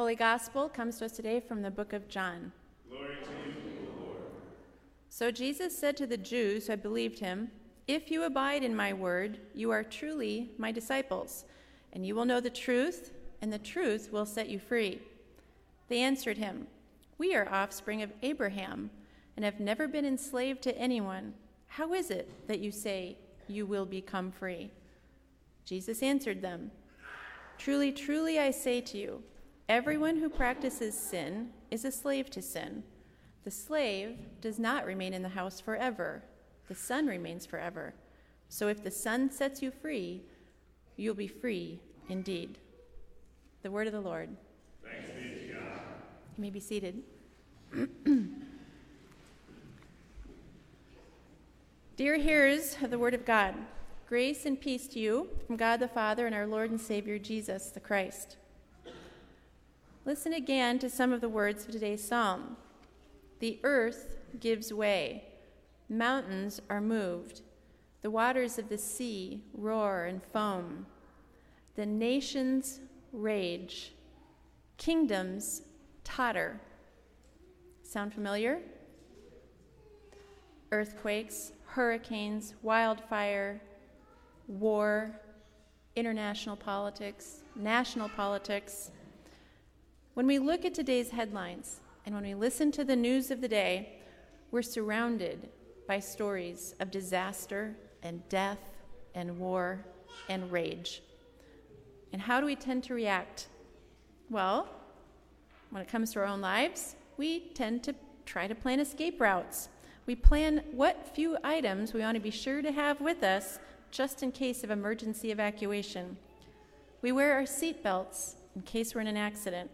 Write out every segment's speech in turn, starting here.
Holy Gospel comes to us today from the book of John. Glory to you, O Lord. So Jesus said to the Jews who had believed him, "If you abide in my word, you are truly my disciples, and you will know the truth, and the truth will set you free." They answered him, "We are offspring of Abraham and have never been enslaved to anyone. How is it that you say you will become free?" Jesus answered them, "Truly, truly, I say to you, everyone who practices sin is a slave to sin. The slave does not remain in the house forever. The son remains forever. So if the son sets you free, you'll be free indeed." The word of the Lord. Thanks be to God. You may be seated. Dear hearers of the word of God, grace and peace to you from God the Father and our Lord and Savior Jesus the Christ. Listen again to some of the words of today's psalm. The earth gives way. Mountains are moved. The waters of the sea roar and foam. The nations rage. Kingdoms totter. Sound familiar? Earthquakes, hurricanes, wildfire, war, international politics, national politics. When we look at today's headlines and when we listen to the news of the day, we're surrounded by stories of disaster and death and war and rage. And how do we tend to react? Well, when it comes to our own lives, we tend to try to plan escape routes. We plan what few items we want to be sure to have with us just in case of emergency evacuation. We wear our seatbelts in case we're in an accident.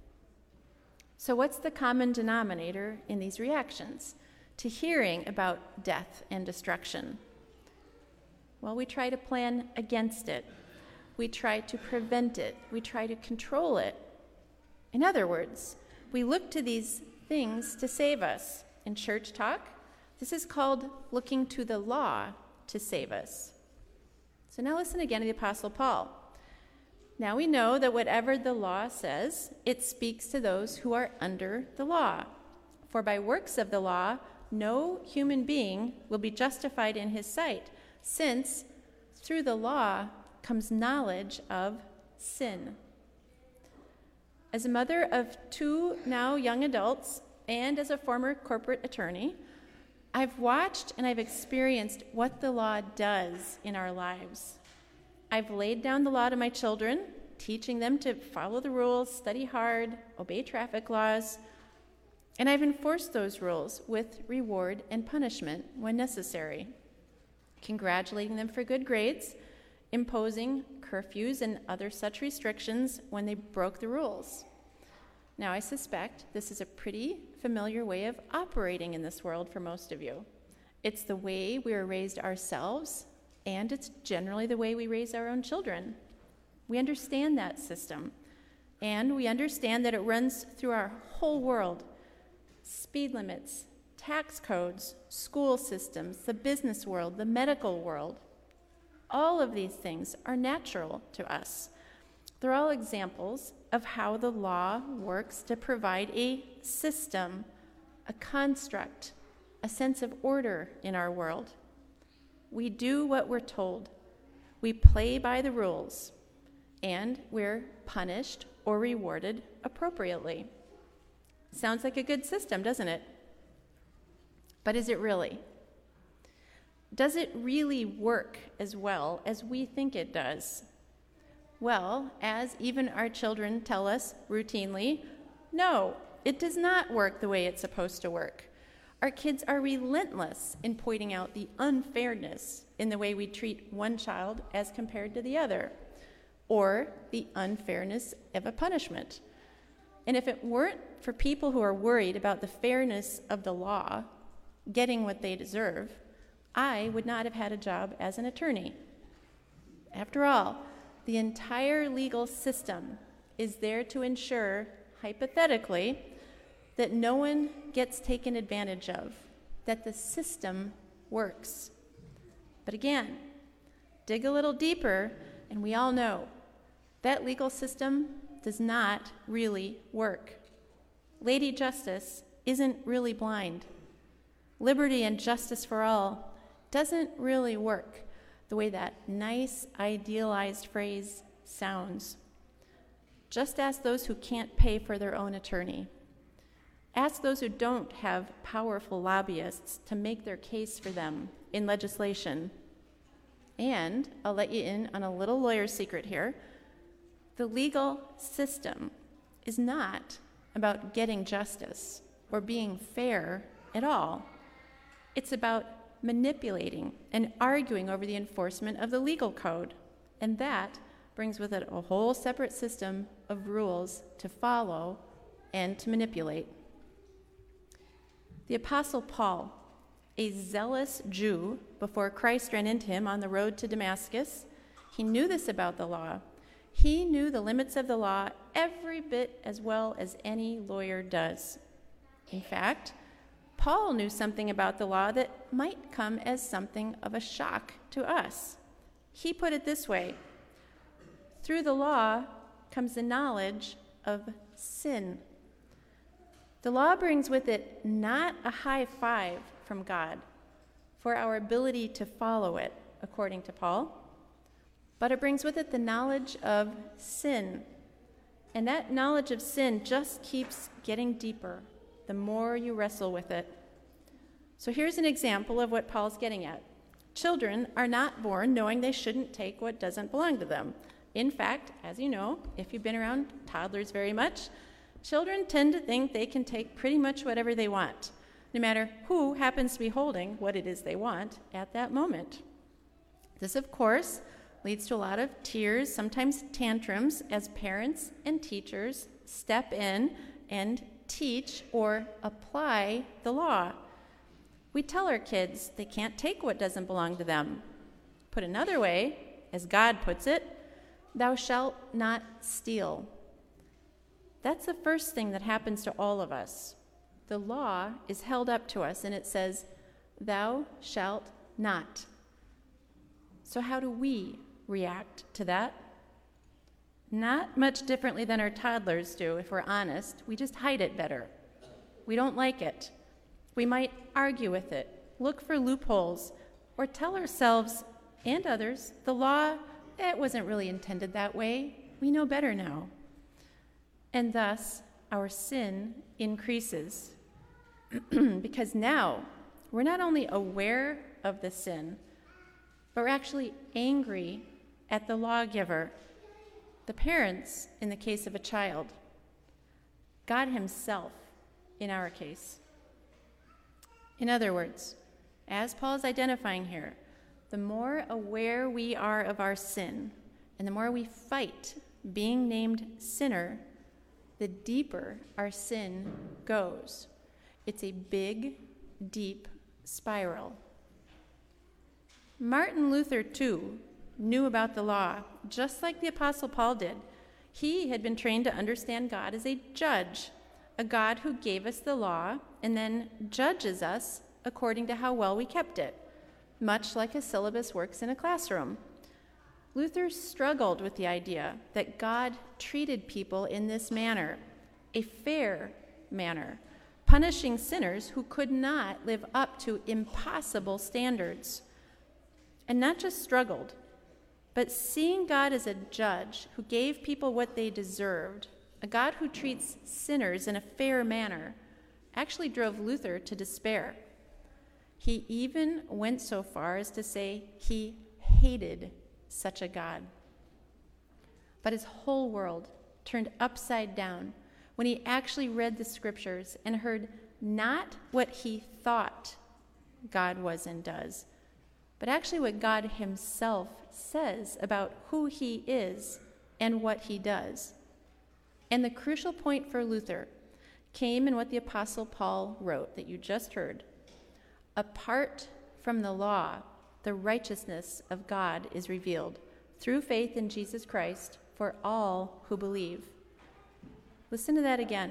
So what's the common denominator in these reactions to hearing about death and destruction? Well, we try to plan against it. We try to prevent it. We try to control it. In other words, we look to these things to save us. In church talk, this is called looking to the law to save us. So now listen again to the Apostle Paul. Now we know that whatever the law says, it speaks to those who are under the law. For by works of the law, no human being will be justified in his sight, since through the law comes knowledge of sin. As a mother of two now young adults and as a former corporate attorney, I've watched and I've experienced what the law does in our lives. I've laid down the law to my children, teaching them to follow the rules, study hard, obey traffic laws, and I've enforced those rules with reward and punishment when necessary, congratulating them for good grades, imposing curfews and other such restrictions when they broke the rules. Now, I suspect this is a pretty familiar way of operating in this world for most of you. It's the way we were raised ourselves, and it's generally the way we raise our own children. We understand that system, and we understand that it runs through our whole world. Speed limits, tax codes, school systems, the business world, the medical world. All of these things are natural to us. They're all examples of how the law works to provide a system, a construct, a sense of order in our world. We do what we're told. We play by the rules, and we're punished or rewarded appropriately. Sounds like a good system, doesn't it? But is it really? Does it really work as well as we think it does? Well, as even our children tell us routinely, no, it does not work the way it's supposed to work. Our kids are relentless in pointing out the unfairness in the way we treat one child as compared to the other, or the unfairness of a punishment. And if it weren't for people who are worried about the fairness of the law getting what they deserve, I would not have had a job as an attorney. After all, the entire legal system is there to ensure, hypothetically, that no one gets taken advantage of, that the system works. But again, dig a little deeper, and we all know that legal system does not really work. Lady Justice isn't really blind. Liberty and justice for all doesn't really work the way that nice, idealized phrase sounds. Just ask those who can't pay for their own attorney. Ask those who don't have powerful lobbyists to make their case for them in legislation. And I'll let you in on a little lawyer's secret here. The legal system is not about getting justice or being fair at all. It's about manipulating and arguing over the enforcement of the legal code. And that brings with it a whole separate system of rules to follow and to manipulate. The Apostle Paul, a zealous Jew before Christ ran into him on the road to Damascus, he knew this about the law. He knew the limits of the law every bit as well as any lawyer does. In fact, Paul knew something about the law that might come as something of a shock to us. He put it this way: through the law comes the knowledge of sin. The law brings with it not a high five from God for our ability to follow it, according to Paul, but it brings with it the knowledge of sin. And that knowledge of sin just keeps getting deeper the more you wrestle with it. So here's an example of what Paul's getting at. Children are not born knowing they shouldn't take what doesn't belong to them. In fact, as you know, if you've been around toddlers very much, children tend to think they can take pretty much whatever they want, no matter who happens to be holding what it is they want at that moment. This, of course, leads to a lot of tears, sometimes tantrums, as parents and teachers step in and teach or apply the law. We tell our kids they can't take what doesn't belong to them. Put another way, as God puts it, thou shalt not steal. That's the first thing that happens to all of us. The law is held up to us and it says, thou shalt not. So how do we react to that? Not much differently than our toddlers do, if we're honest. We just hide it better. We don't like it. We might argue with it, look for loopholes, or tell ourselves and others, the law, it wasn't really intended that way. We know better now. And thus, our sin increases. Because now, we're not only aware of the sin, but we're actually angry at the lawgiver, the parents in the case of a child, God himself in our case. In other words, as Paul is identifying here, the more aware we are of our sin and the more we fight being named sinner, the deeper our sin goes. It's a big, deep spiral. Martin Luther, too, knew about the law, just like the Apostle Paul did. He had been trained to understand God as a judge, a God who gave us the law and then judges us according to how well we kept it, much like a syllabus works in a classroom. Luther struggled with the idea that God treated people in this manner, a fair manner, punishing sinners who could not live up to impossible standards. And not just struggled, but seeing God as a judge who gave people what they deserved, a God who treats sinners in a fair manner, actually drove Luther to despair. He even went so far as to say he hated such a God. But his whole world turned upside down when he actually read the scriptures and heard not what he thought God was and does, but actually what God himself says about who he is and what he does. And the crucial point for Luther came in what the Apostle Paul wrote that you just heard. Apart from the law, the righteousness of God is revealed through faith in Jesus Christ for all who believe. Listen to that again.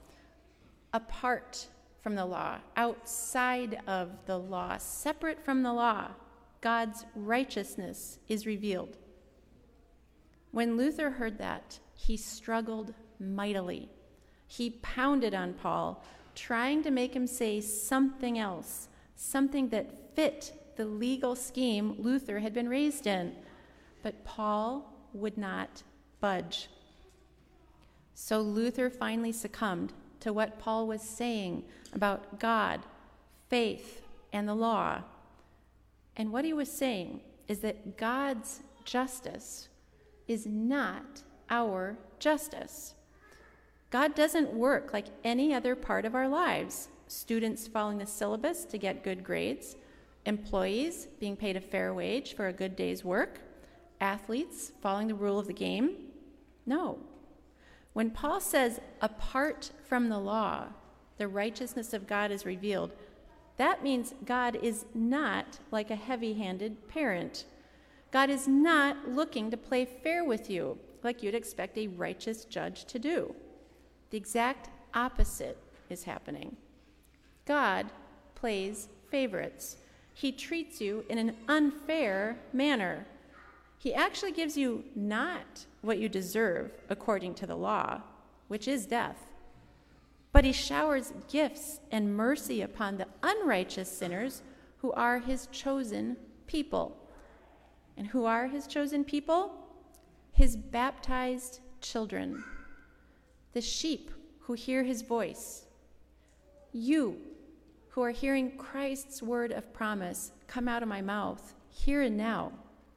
Apart from the law, outside of the law, separate from the law, God's righteousness is revealed. When Luther heard that, he struggled mightily. He pounded on Paul, trying to make him say something else, something that fit the legal scheme Luther had been raised in. But Paul would not budge. So Luther finally succumbed to what Paul was saying about God, faith, and the law. And what he was saying is that God's justice is not our justice. God doesn't work like any other part of our lives. Students following the syllabus to get good grades, employees being paid a fair wage for a good day's work, athletes following the rule of the game. No. When Paul says, apart from the law, the righteousness of God is revealed, that means God is not like a heavy-handed parent. God is not looking to play fair with you like you'd expect a righteous judge to do. The exact opposite is happening. God plays favorites. He treats you in an unfair manner. He actually gives you not what you deserve according to the law, which is death. But he showers gifts and mercy upon the unrighteous sinners who are his chosen people. And who are his chosen people? His baptized children, the sheep who hear his voice. You who are hearing Christ's word of promise come out of my mouth here and now.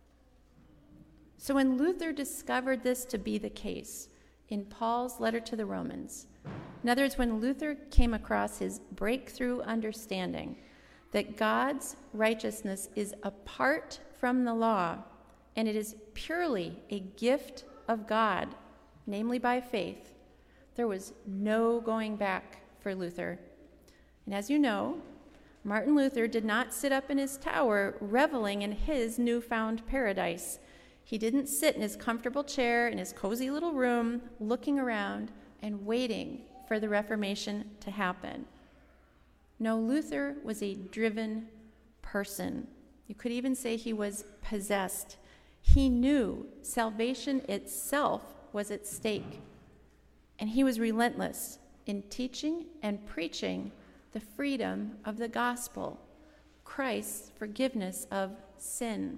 So when Luther discovered this to be the case in Paul's letter to the Romans, in other words, when Luther came across his breakthrough understanding that God's righteousness is apart from the law, and it is purely a gift of God, namely by faith, there was no going back for Luther. And as you know, Martin Luther did not sit up in his tower reveling in his newfound paradise. He didn't sit in his comfortable chair in his cozy little room looking around and waiting for the Reformation to happen. No, Luther was a driven person. You could even say he was possessed. He knew salvation itself was at stake, and he was relentless in teaching and preaching the freedom of the gospel, Christ's forgiveness of sin.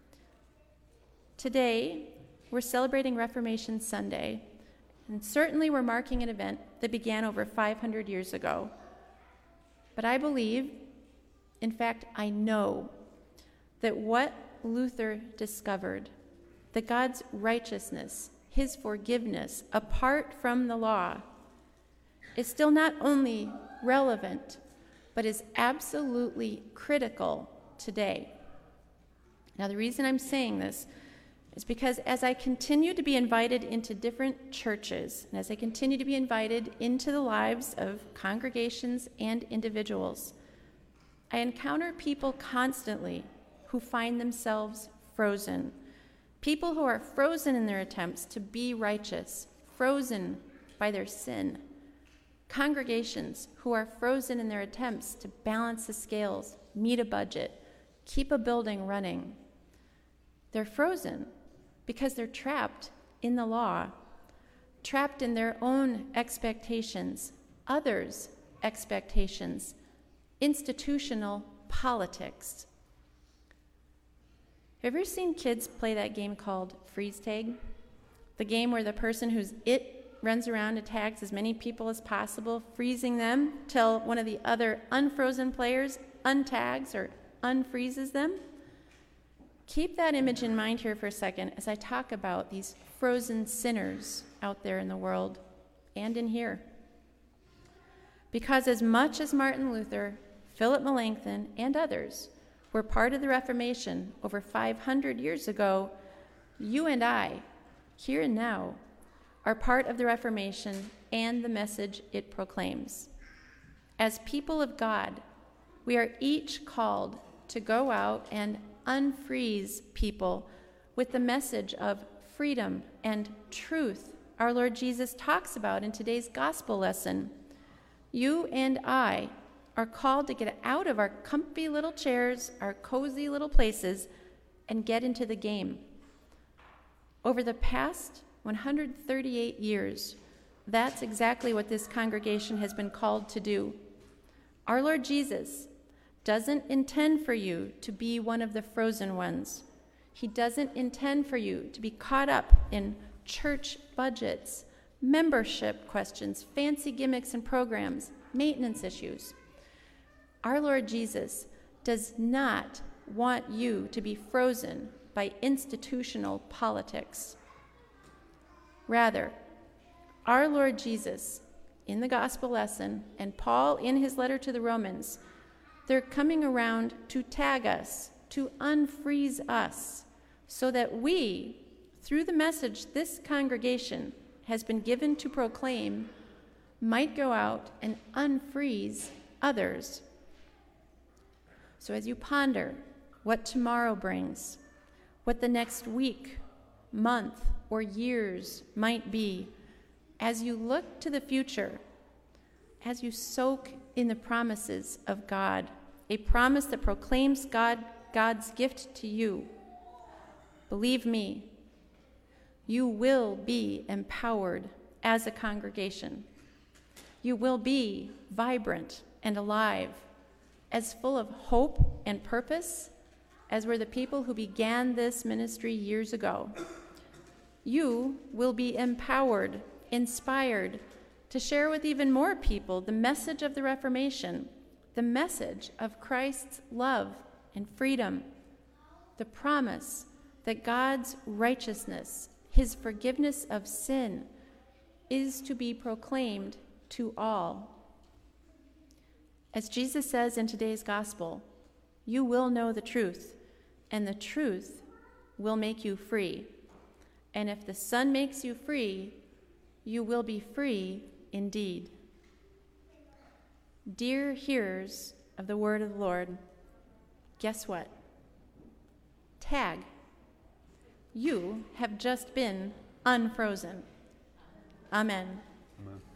Today, we're celebrating Reformation Sunday, and certainly we're marking an event that began over 500 years ago. But I believe, in fact, I know that what Luther discovered, that God's righteousness, his forgiveness, apart from the law, is still not only relevant, but is absolutely critical today. Now, the reason I'm saying this is because as I continue to be invited into different churches, and as I continue to be invited into the lives of congregations and individuals, I encounter people constantly who find themselves frozen. People who are frozen in their attempts to be righteous, frozen by their sin. Congregations who are frozen in their attempts to balance the scales, meet a budget, keep a building running. They're frozen because they're trapped in the law, trapped in their own expectations, others' expectations, institutional politics. Have you ever seen kids play that game called freeze tag? The game where the person who's it runs around and tags as many people as possible, freezing them till one of the other unfrozen players untags or unfreezes them? Keep that image in mind here for a second as I talk about these frozen sinners out there in the world and in here. Because as much as Martin Luther, Philip Melanchthon, and others were part of the Reformation over 500 years ago, you and I, here and now, are part of the Reformation and the message it proclaims. As people of God, we are each called to go out and unfreeze people with the message of freedom and truth our Lord Jesus talks about in today's gospel lesson. You and I are called to get out of our comfy little chairs, our cozy little places, and get into the game. Over the past 138 years, that's exactly what this congregation has been called to do. Our Lord Jesus doesn't intend for you to be one of the frozen ones. He doesn't intend for you to be caught up in church budgets, membership questions, fancy gimmicks and programs, maintenance issues. Our Lord Jesus does not want you to be frozen by institutional politics. Rather, our Lord Jesus, in the gospel lesson, and Paul in his letter to the Romans, they're coming around to tag us, to unfreeze us, so that we, through the message this congregation has been given to proclaim, might go out and unfreeze others. So as you ponder what tomorrow brings, what the next week, month, or years might be, as you look to the future, as you soak in the promises of God, a promise that proclaims God's gift to you, believe me, you will be empowered as a congregation. You will be vibrant and alive, as full of hope and purpose as were the people who began this ministry years ago. You will be empowered, inspired to share with even more people the message of the Reformation, the message of Christ's love and freedom, the promise that God's righteousness, his forgiveness of sin, is to be proclaimed to all. As Jesus says in today's gospel, you will know the truth, and the truth will make you free. And if the Son makes you free, you will be free indeed. Dear hearers of the word of the Lord, guess what? Tag. You have just been unfrozen. Amen. Amen.